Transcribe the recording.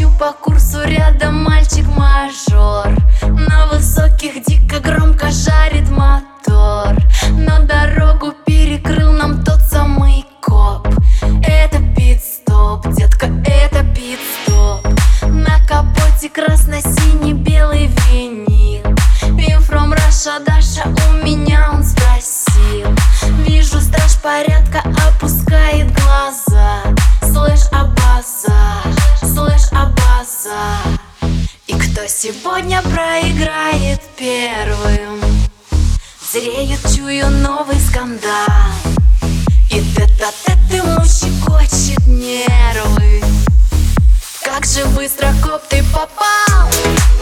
Лечу по курсу, рядом мальчик-мажор. На высоких дико громко жарит мотор, но дорогу перекрыл нам тот самый коп. Это пит-стоп, детка, это пит-стоп. На капоте красно-синий белый винил. You from Russia, Даша, у меня он спросил. Вижу, страж порядка опускает глаза. Слышь, Абаза, слышь, Абаза. И кто сегодня проиграет первым? Зреет, чую новый скандал. И тет-а-тет ему щекочет нервы. Как же быстро, коп, ты попал!